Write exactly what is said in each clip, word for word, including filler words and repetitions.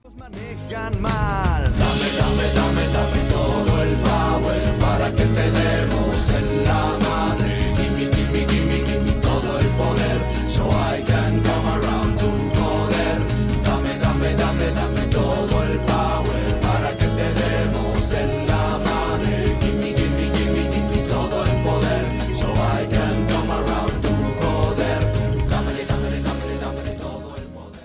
Manejan mal. Dame, dame, dame, dame todo el power para que te demos en la madre. Gimme, gimme, gimme, gimme todo el poder so I can come around to joder. Dame, dame, dame, dame todo el power para que te demos en la madre. Gimme, gimme, gimme, gimme todo el poder so I can come around to joder. Dame, dame, dame, dame todo el poder.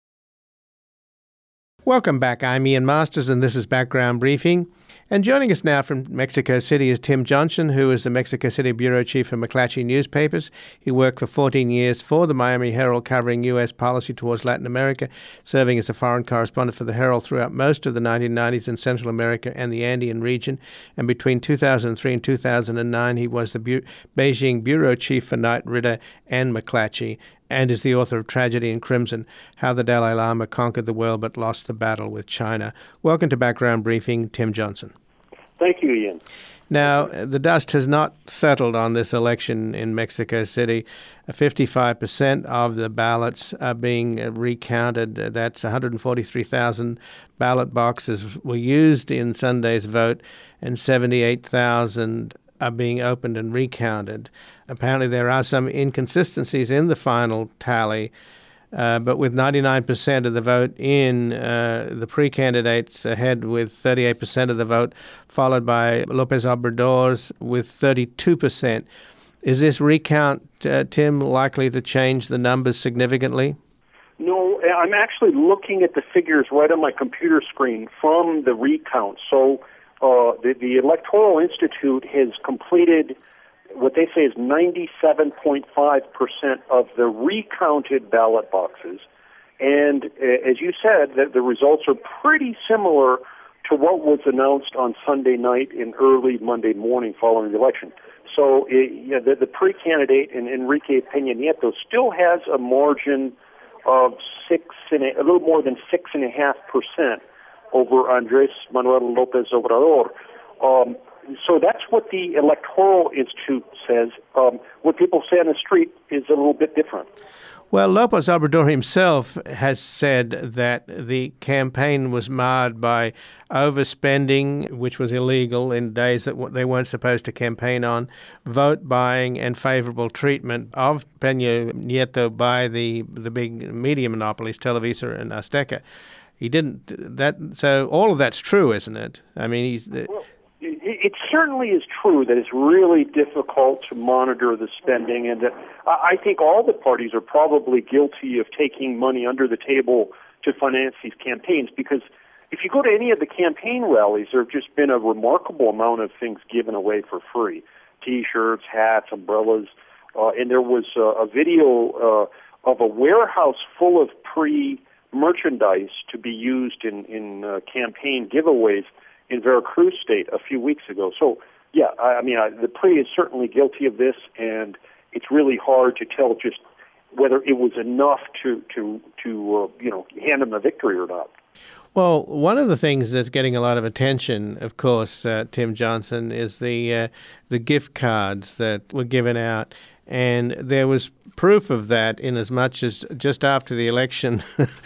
Welcome back. I'm Ian Masters, and this is Background Briefing. And joining us now from Mexico City is Tim Johnson, who is the Mexico City bureau chief for McClatchy Newspapers. He worked for fourteen years for the Miami Herald, covering U S policy towards Latin America, serving as a foreign correspondent for the Herald throughout most of the nineteen nineties in Central America and the Andean region. And between two thousand three and two thousand nine, he was the Bu- Beijing bureau chief for Knight Ridder and McClatchy, and is the author of Tragedy in Crimson, How the Dalai Lama Conquered the World but Lost the Battle with China. Welcome to Background Briefing, Tim Johnson. Thank you, Ian. Now, the dust has not settled on this election in Mexico City. fifty-five percent of the ballots are being recounted. That's one hundred forty-three thousand ballot boxes were used in Sunday's vote, and seventy-eight thousand are being opened and recounted. Apparently there are some inconsistencies in the final tally, uh, but with ninety-nine percent of the vote in, uh, the pre-candidates ahead with thirty-eight percent of the vote, followed by López Obrador's with thirty-two percent. Is this recount, uh, Tim, likely to change the numbers significantly? No, I'm actually looking at the figures right on my computer screen from the recount. So uh, the, the Electoral Institute has completed what they say is ninety-seven point five percent of the recounted ballot boxes. And uh, as you said, the, the results are pretty similar to what was announced on Sunday night and early Monday morning following the election. So it, you know, the, the pre-candidate, in Enrique Peña Nieto, still has a margin of six and a, a little more than six and a half percent over Andrés Manuel López Obrador. Um, So that's what the Electoral Institute says. Um, what people say on the street is a little bit different. Well, López Obrador himself has said that the campaign was marred by overspending, which was illegal in days that they weren't supposed to campaign on, vote buying, and favorable treatment of Peña Nieto by the the big media monopolies, Televisa and Azteca. He didn't that. So all of that's true, isn't it? I mean, he's. Well, it certainly is true that it's really difficult to monitor the spending, and that I think all the parties are probably guilty of taking money under the table to finance these campaigns, because if you go to any of the campaign rallies, there have just been a remarkable amount of things given away for free. T-shirts, hats, umbrellas, uh, and there was uh, a video uh, of a warehouse full of pre-merchandise to be used in, in uh, campaign giveaways in Veracruz State a few weeks ago. So, yeah, I, I mean, I, the P R I is certainly guilty of this, and it's really hard to tell just whether it was enough to, to, to uh, you know, hand them a victory or not. Well, one of the things that's getting a lot of attention, of course, uh, Tim Johnson, is the uh, the gift cards that were given out. And there was proof of that in as much as just after the election,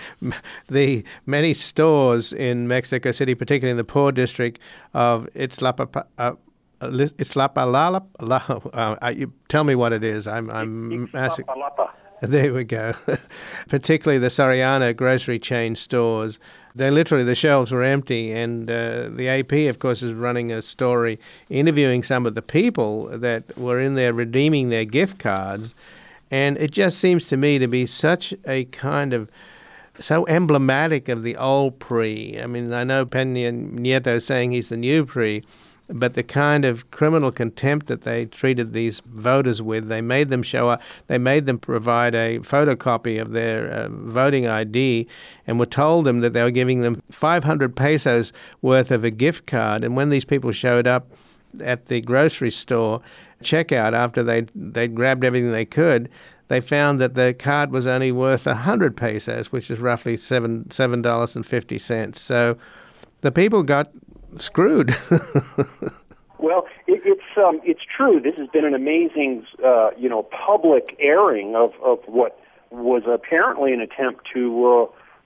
the many stores in Mexico City, particularly in the poor district of Itzlapa, uh, Itzlapalapa, uh, uh, you tell me what it is. I'm, I'm asking. There we go. Particularly the Soriana grocery chain stores. They literally, the shelves were empty, and uh, the A P, of course, is running a story interviewing some of the people that were in there redeeming their gift cards, and it just seems to me to be such a kind of, so emblematic of the old P R I. I mean, I know Peña Nieto is saying he's the new P R I, but the kind of criminal contempt that they treated these voters with, they made them show up, they made them provide a photocopy of their uh, voting I D, and were told them that they were giving them five hundred pesos worth of a gift card. And when these people showed up at the grocery store checkout after they they grabbed everything they could, they found that the card was only worth one hundred pesos, which is roughly seven seven dollars and fifty cents. So the people got screwed. Well, it, it's um, it's true. This has been an amazing, uh, you know, public airing of, of what was apparently an attempt to uh,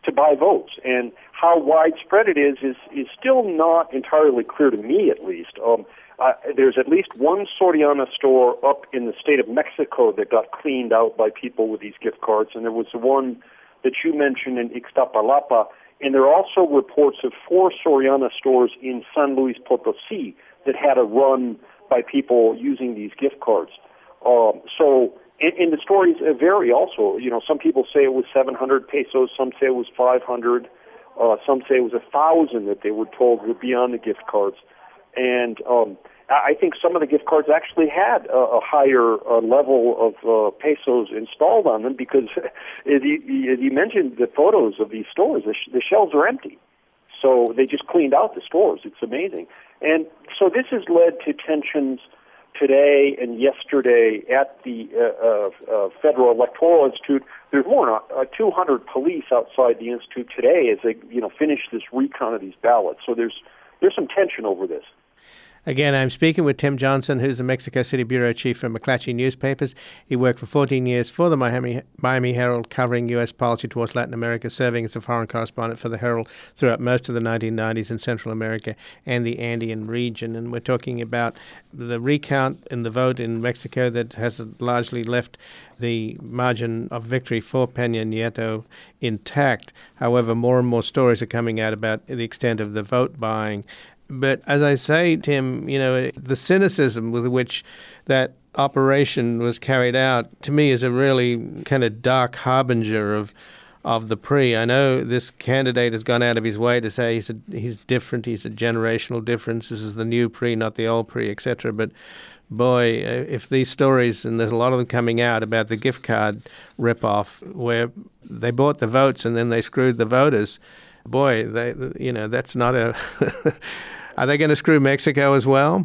to buy votes. And how widespread it is is, is still not entirely clear to me, at least. Um, uh, there's at least one Soriana store up in the state of Mexico that got cleaned out by people with these gift cards, and there was the one that you mentioned in Ixtapalapa, and there are also reports of four Soriana stores in San Luis Potosí that had a run by people using these gift cards. Um, so, and, and the stories vary also. You know, some people say it was seven hundred pesos, some say it was five hundred, uh, some say it was one thousand that they were told would be on the gift cards. And um, I think some of the gift cards actually had a, a higher uh, level of uh, pesos installed on them because, as you, as you mentioned, the photos of these stores, the, sh- the shelves are empty. So they just cleaned out the stores. It's amazing. And so this has led to tensions today and yesterday at the uh, uh, uh, Federal Electoral Institute. There's more than uh, two hundred police outside the institute today as they, you know, finish this recount of these ballots. So there's there's some tension over this. Again, I'm speaking with Tim Johnson, who's the Mexico City bureau chief for McClatchy Newspapers. He worked for fourteen years for the Miami, Miami Herald, covering U S policy towards Latin America, serving as a foreign correspondent for the Herald throughout most of the nineteen nineties in Central America and the Andean region. And we're talking about the recount in the vote in Mexico that has largely left the margin of victory for Peña Nieto intact. However, more and more stories are coming out about the extent of the vote buying. But as I say, Tim, you know, the cynicism with which that operation was carried out, to me, is a really kind of dark harbinger of of the P R I. I know this candidate has gone out of his way to say he's a, he's different, he's a generational difference, this is the new P R I, not the old P R I, et cetera. But boy, if these stories, and there's a lot of them coming out about the gift card ripoff, where they bought the votes and then they screwed the voters, boy, they, you know, that's not a... Are they going to screw Mexico as well?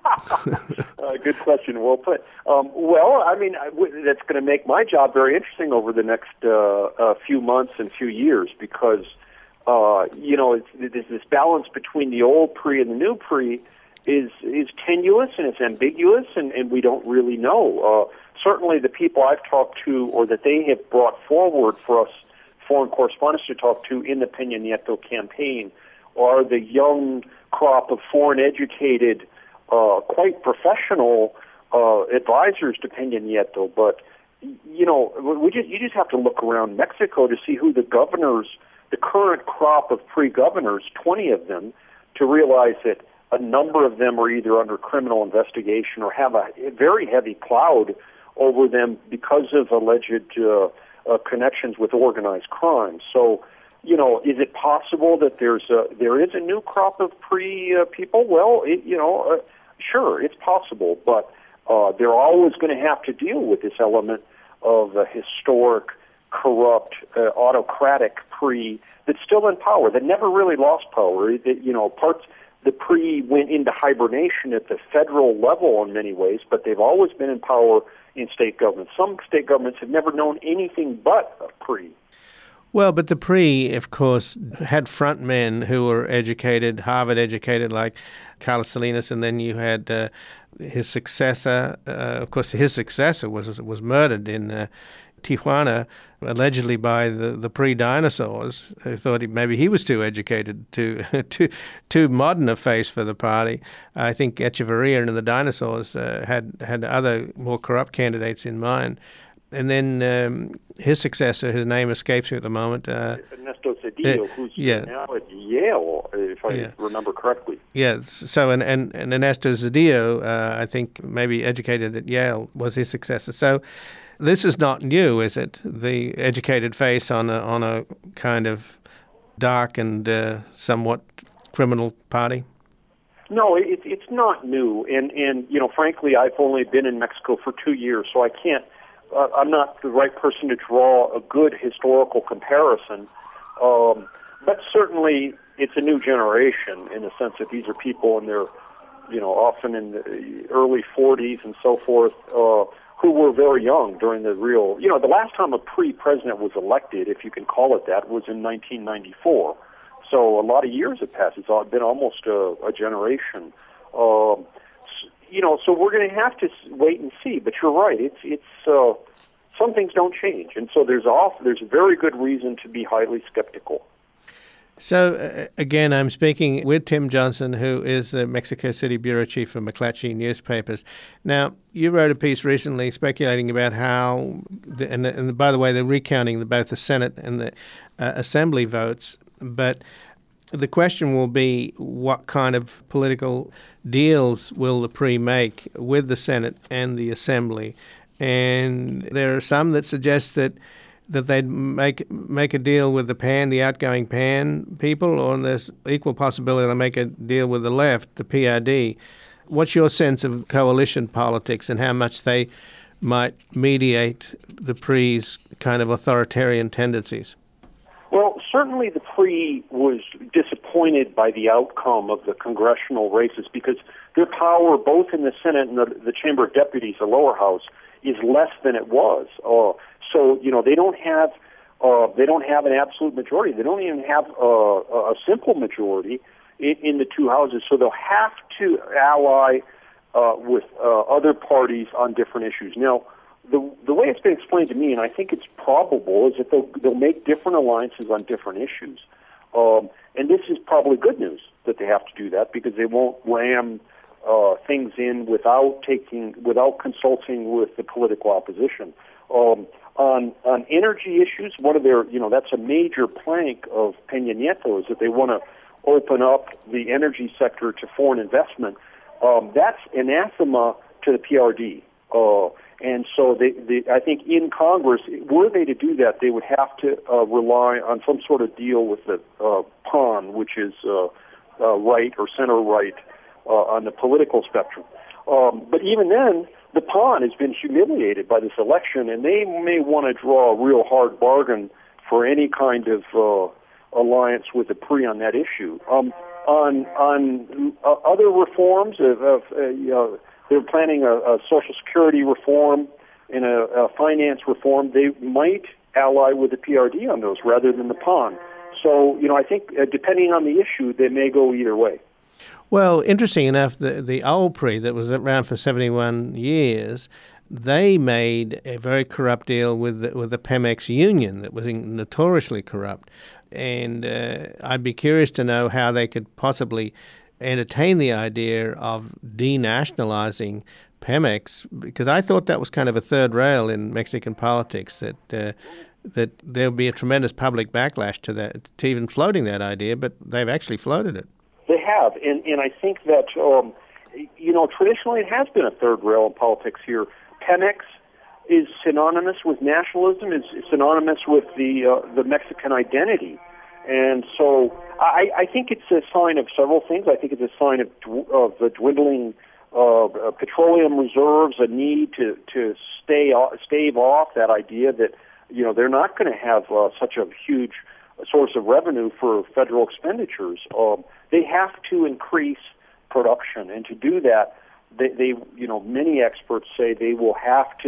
uh, good question. Well put. Um, well, I mean, I w- that's going to make my job very interesting over the next uh, uh, few months and few years because, uh, you know, it's, it's this balance between the old P R I and the new P R I is is tenuous and it's ambiguous, and, and we don't really know. Uh, certainly the people I've talked to or that they have brought forward for us foreign correspondents to talk to in the Peña Nieto campaign are the young crop of foreign-educated, uh, quite professional uh, advisors to Peña Nieto. But, you know, we just, you just have to look around Mexico to see who the governors, the current crop of P R I governors, twenty of them, to realize that a number of them are either under criminal investigation or have a very heavy cloud over them because of alleged uh, uh, connections with organized crime. So, you know, is it possible that there's a, there is a new crop of P R I uh, people? Well, it, you know, uh, sure, it's possible, but uh, they're always going to have to deal with this element of a historic, corrupt, uh, autocratic P R I that's still in power, that never really lost power. It, it, you know, parts the P R I went into hibernation at the federal level in many ways, but they've always been in power in state governments. Some state governments have never known anything but a P R I. Well, but the P R I, of course, had front men who were educated, Harvard educated, like Carlos Salinas, and then you had uh, his successor. Uh, of course, his successor was was murdered in uh, Tijuana, allegedly by the, the P R I dinosaurs, who thought he, maybe he was too educated, too, too, too modern a face for the party. I think Echeverria and the dinosaurs uh, had, had other more corrupt candidates in mind. And then um, his successor, his name escapes me at the moment. Uh, Ernesto Zedillo, uh, who's yeah. now at Yale, if I yeah. remember correctly. Yeah, so and, and, and Ernesto Zedillo, uh, I think maybe educated at Yale, was his successor. So this is not new, is it? The educated face on a, on a kind of dark and uh, somewhat criminal party? No, it, it's not new. And, and, you know, frankly, I've only been in Mexico for two years, so I can't Uh, I'm not the right person to draw a good historical comparison, um, but certainly it's a new generation in the sense that these are people in their, you know, often in the early forties and so forth, uh, who were very young during the real, you know, the last time a P R I president was elected, if you can call it that, was in nineteen ninety-four. So a lot of years have passed. It's been almost a, a generation. Um, You know, so we're going to have to wait and see. But you're right; it's it's uh, some things don't change. And so there's off, there's very good reason to be highly skeptical. So, uh, again, I'm speaking with Tim Johnson, who is the Mexico City bureau chief for McClatchy Newspapers. Now, you wrote a piece recently speculating about how, the, and, and by the way, they're recounting the, both the Senate and the uh, Assembly votes, but the question will be what kind of political deals will the P R I make with the Senate and the Assembly? And there are some that suggest that that they'd make make a deal with the PAN, the outgoing PAN people, or there's equal possibility they'll make a deal with the left, the P R D. What's your sense of coalition politics and how much they might mediate the P R I's kind of authoritarian tendencies? Well, certainly the P R I was disappointed by the outcome of the congressional races because their power, both in the Senate and the, the Chamber of Deputies, the lower house, is less than it was. Uh, so, you know, they don't have uh, they don't have an absolute majority. They don't even have uh, a simple majority in, in the two houses. So they'll have to ally uh, with uh, other parties on different issues. Now, the the way it's been explained to me, and I think it's probable, is that they'll, they'll make different alliances on different issues. Um, and this is probably good news that they have to do that because they won't ram uh, things in without taking, without consulting with the political opposition. Um, on on energy issues, one of their, you know, that's a major plank of Peña Nieto is that they want to open up the energy sector to foreign investment. Um, that's anathema to the P R D. Uh, And so they, they, I think in Congress, were they to do that, they would have to uh, rely on some sort of deal with the uh, P A N, which is uh, uh, right or center-right uh, on the political spectrum. Um, but even then, the P A N has been humiliated by this election, and they may want to draw a real hard bargain for any kind of uh, alliance with the P R I on that issue. Um, on on uh, other reforms of, of uh, you know, they're planning a, a Social Security reform and a, a finance reform. They might ally with the P R D on those rather than the P A N. So, you know, I think uh, depending on the issue, they may go either way. Well, interesting enough, the, the old P R I that was around for seventy-one years, they made a very corrupt deal with the, with the Pemex union that was notoriously corrupt. And uh, I'd be curious to know how they could possibly entertain the idea of denationalizing Pemex, because I thought that was kind of a third rail in Mexican politics, that uh, that there would be a tremendous public backlash to that, to even floating that idea, but they've actually floated it. They have, and, and I think that, um, you know, traditionally it has been a third rail in politics here. Pemex is synonymous with nationalism, is synonymous with the uh, the Mexican identity. And so I, I think it's a sign of several things. I think it's a sign of, of the dwindling uh, petroleum reserves, a need to, to stay stave off that idea that, you know, they're not going to have uh, such a huge source of revenue for federal expenditures. Um, they have to increase production, and to do that, they, they you know, many experts say they will have to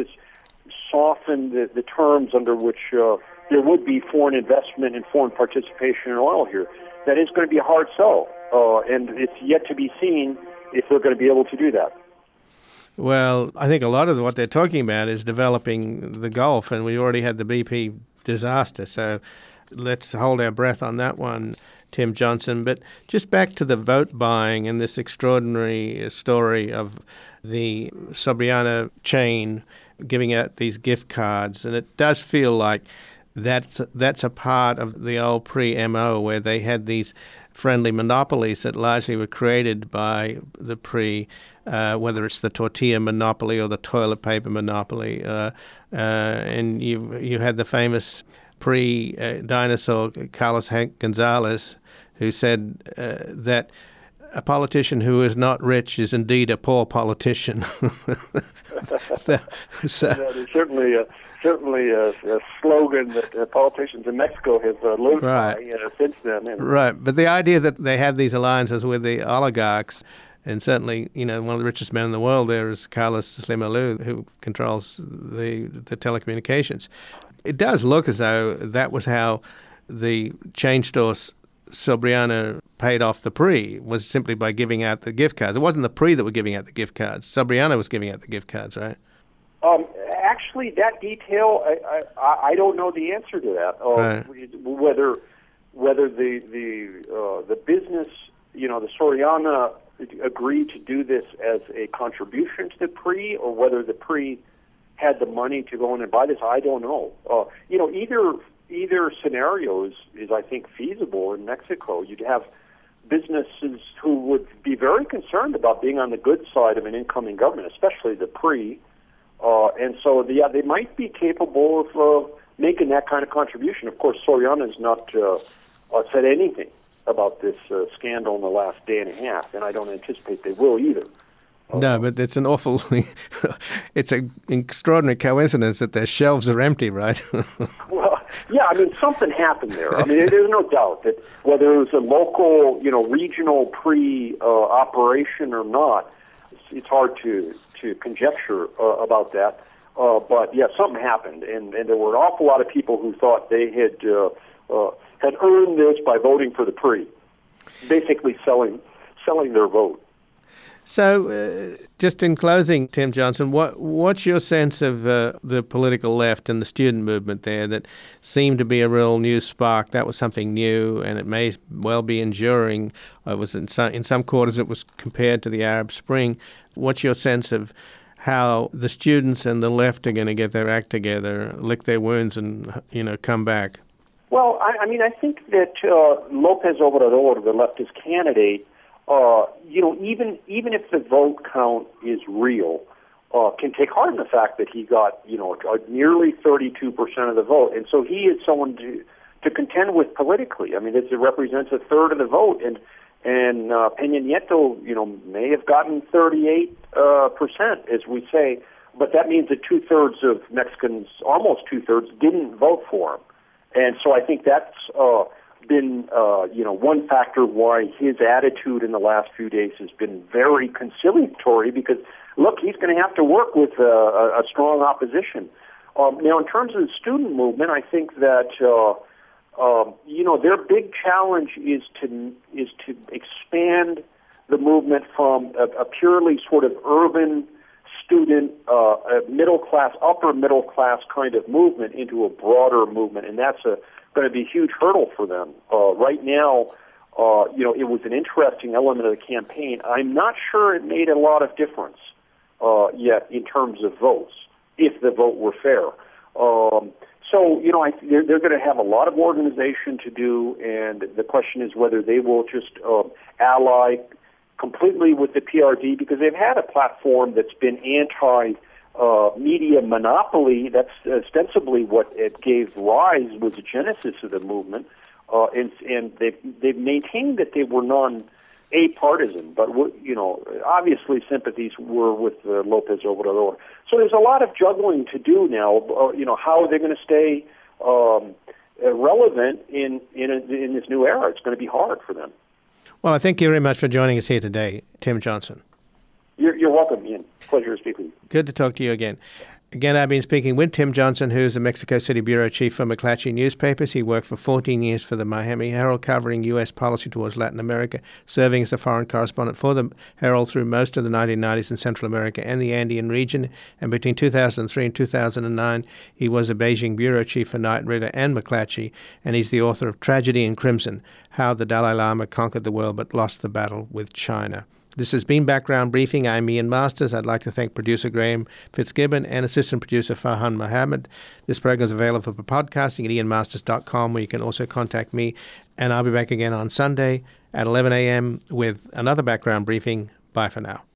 soften the, the terms under which uh, there would be foreign investment and foreign participation in oil here. That is going to be a hard sell, uh, and it's yet to be seen if they're going to be able to do that. Well, I think a lot of what they're talking about is developing the Gulf, and we already had the B P disaster, so let's hold our breath on that one, Tim Johnson. But just back to the vote buying and this extraordinary story of the Soriana chain giving out these gift cards, and it does feel like That's that's a part of the old P R I M O, where they had these friendly monopolies that largely were created by the P R I, uh, whether it's the tortilla monopoly or the toilet paper monopoly. Uh, uh, and you you had the famous P R I uh, dinosaur Carlos Gonzalez, who said uh, that a politician who is not rich is indeed a poor politician. so, that is certainly a certainly a, a slogan that uh, politicians in Mexico have uh, lived right. by uh, since then. And right, but the idea that they have these alliances with the oligarchs, and certainly, you know, one of the richest men in the world there is Carlos Slim Alou, who controls the the telecommunications. It does look as though that was how the chain stores Soriana paid off the P R I, was simply by giving out the gift cards. It wasn't the P R I that were giving out the gift cards. Soriana was giving out the gift cards, right? Um, actually, that detail, I, I, I don't know the answer to that. Uh, right. Whether whether the the uh, the business, you know, the Soriana agreed to do this as a contribution to the P R I, or whether the P R I had the money to go in and buy this, I don't know. Uh, you know, either either scenario is, is, I think, feasible in Mexico. You'd have businesses who would be very concerned about being on the good side of an incoming government, especially the P R I. Uh, and so, yeah, they might be capable of uh, making that kind of contribution. Of course, Soriana has not uh, uh, said anything about this uh, scandal in the last day and a half, and I don't anticipate they will either. Uh, no, but it's an awful, it's an extraordinary coincidence that their shelves are empty, right? Well, yeah, I mean, something happened there. I mean, there's no doubt that whether it was a local, you know, regional P R I uh, operation or not, it's, it's hard to, to conjecture uh, about that. Uh, but, yeah, something happened, and, and there were an awful lot of people who thought they had uh, uh, had earned this by voting for the P R I, basically selling selling their vote. So, uh, just in closing, Tim Johnson, what what's your sense of uh, the political left and the student movement there that seemed to be a real new spark? That was something new, and it may well be enduring. It was in some, in some quarters it was compared to the Arab Spring. What's your sense of how the students and the left are going to get their act together, lick their wounds, and you know come back? Well, I, I mean, I think that uh, López Obrador, the leftist candidate, Uh, you know, even even if the vote count is real, uh, can take heart in the fact that he got, you know, uh, nearly thirty-two percent of the vote. And so he is someone to, to contend with politically. I mean, it represents a third of the vote. And, and uh, Peña Nieto, you know, may have gotten thirty-eight percent, uh, as we say, but that means that two-thirds of Mexicans, almost two-thirds, didn't vote for him. And so I think that's... Uh, been, uh, you know, one factor why his attitude in the last few days has been very conciliatory because, look, he's going to have to work with uh, a, a strong opposition. Um, now, in terms of the student movement, I think that, uh, uh, you know, their big challenge is to is to expand the movement from a, a purely sort of urban student, uh, a middle-class, upper-middle-class kind of movement into a broader movement, and that's a going to be a huge hurdle for them. Uh, right now, uh, you know, it was an interesting element of the campaign. I'm not sure it made a lot of difference uh, yet in terms of votes, if the vote were fair. Um, so, you know, I, they're, they're going to have a lot of organization to do, and the question is whether they will just uh, ally completely with the P R D because they've had a platform that's been anti- Uh, media monopoly. That's ostensibly what it gave rise, was the genesis of the movement, uh, and, and they've, they've maintained that they were non-a-partisan, but, you know, obviously sympathies were with uh, López Obrador. So there's a lot of juggling to do now. Uh, you know, how are they going to stay um, relevant in, in, a, in this new era? It's going to be hard for them. Well, I thank you very much for joining us here today, Tim Johnson. You're, you're welcome, Ian. Pleasure to speak with you. Good to talk to you again. Again, I've been speaking with Tim Johnson, who's the Mexico City bureau chief for McClatchy Newspapers. He worked for fourteen years for the Miami Herald, covering U S policy towards Latin America, serving as a foreign correspondent for the Herald through most of the nineteen nineties in Central America and the Andean region. And between two thousand three and two thousand nine, he was a Beijing bureau chief for Knight Ridder and McClatchy, and he's the author of Tragedy in Crimson, How the Dalai Lama Conquered the World but Lost the Battle with China. This has been Background Briefing. I'm Ian Masters. I'd like to thank producer Graham Fitzgibbon and assistant producer Farhan Mohammed. This program is available for podcasting at ian masters dot com, where you can also contact me. And I'll be back again on Sunday at eleven a.m. with another Background Briefing. Bye for now.